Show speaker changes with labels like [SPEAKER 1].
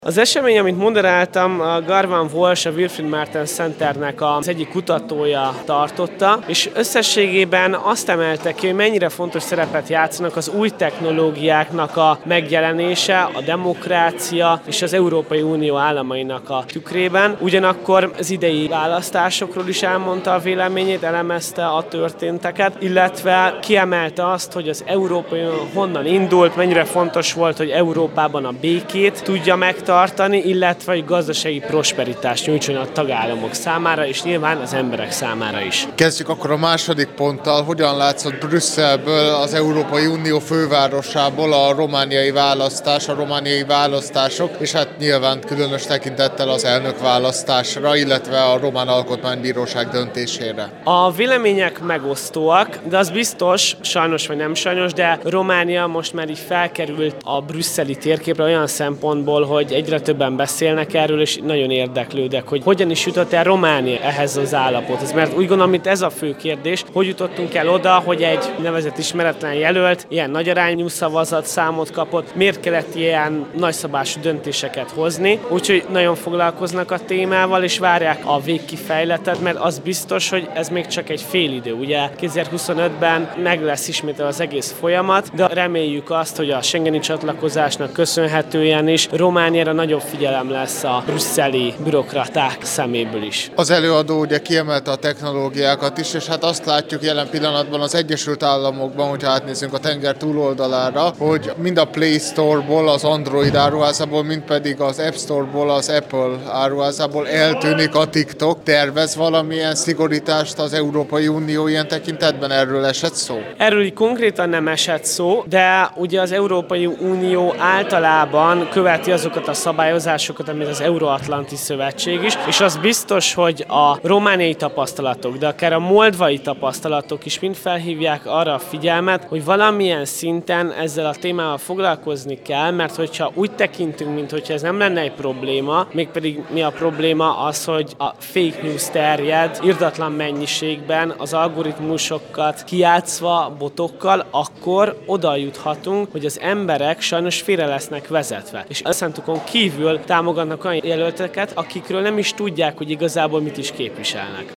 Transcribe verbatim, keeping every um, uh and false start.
[SPEAKER 1] Az esemény, amit moderáltam, a Garvan Walsh, a Wilfried Martens Centernek az egyik kutatója tartotta, és összességében azt emelte ki, hogy mennyire fontos szerepet játszanak az új technológiáknak a megjelenése, a demokrácia és az Európai Unió államainak a tükrében. Ugyanakkor az idei választásokról is elmondta a véleményét, elemezte a történteket, illetve kiemelte azt, hogy az Európai Unió honnan indult, mennyire fontos volt, hogy Európában a békét tudja megtartani, tartani, illetve hogy gazdasági prosperitást nyújtson a tagállamok számára, és nyilván az emberek számára is.
[SPEAKER 2] Kezdjük akkor a második ponttal. Hogyan látszott Brüsszelből, az Európai Unió fővárosából a romániai választás, a romániai választások, és hát nyilván különös tekintettel az elnökválasztásra, illetve a Román Alkotmánybíróság döntésére?
[SPEAKER 1] A vélemények megosztóak, de az biztos, sajnos vagy nem sajnos, de Románia most már így felkerült a brüsszeli térképre olyan szempontból, hogy egyre többen beszélnek erről, és nagyon érdeklődek, hogy hogyan is jutott el Románia ehhez az állapothoz. Mert úgy gondolom, itt ez a fő kérdés, hogy jutottunk el oda, hogy egy nevezett ismeretlen jelölt ilyen nagy arányú szavazatszámot kapott, miért kellett ilyen nagyszabású döntéseket hozni. Úgyhogy nagyon foglalkoznak a témával, és várják a végkifejletet, mert az biztos, hogy ez még csak egy fél idő. Ugye kétezer-huszonötben meg lesz ismét az egész folyamat, de reméljük azt, hogy a schengeni csatlakozásnak köszönhetően is Romániára nagyobb figyelem lesz a brüsszeli bürokraták szeméből is.
[SPEAKER 2] Az előadó ugye kiemelte a technológiákat is, és hát azt látjuk jelen pillanatban az Egyesült Államokban, hogyha átnézzünk a tenger túloldalára, hogy mind a Play Store-ból, az Android áruházából, mind pedig az App Store-ból, az Apple áruházából eltűnik a TikTok. Tervez valamilyen szigorítást az Európai Unió ilyen tekintetben? Erről esett szó?
[SPEAKER 1] Erről így konkrétan nem esett szó, de ugye az Európai Unió általában követi azokat a szabályozásokat, amit az Euróatlanti Szövetség is, és az biztos, hogy a romániai tapasztalatok, de akár a moldvai tapasztalatok is mind felhívják arra a figyelmet, hogy valamilyen szinten ezzel a témával foglalkozni kell, mert hogyha úgy tekintünk, mintha ez nem lenne egy probléma, mégpedig mi a probléma az, hogy a fake news terjed irdatlan mennyiségben az algoritmusokat kijátszva botokkal, akkor oda juthatunk, hogy az emberek sajnos félre lesznek vezetve. És Szentukon kívül támogatnak olyan jelölteket, akikről nem is tudják, hogy igazából mit is képviselnek.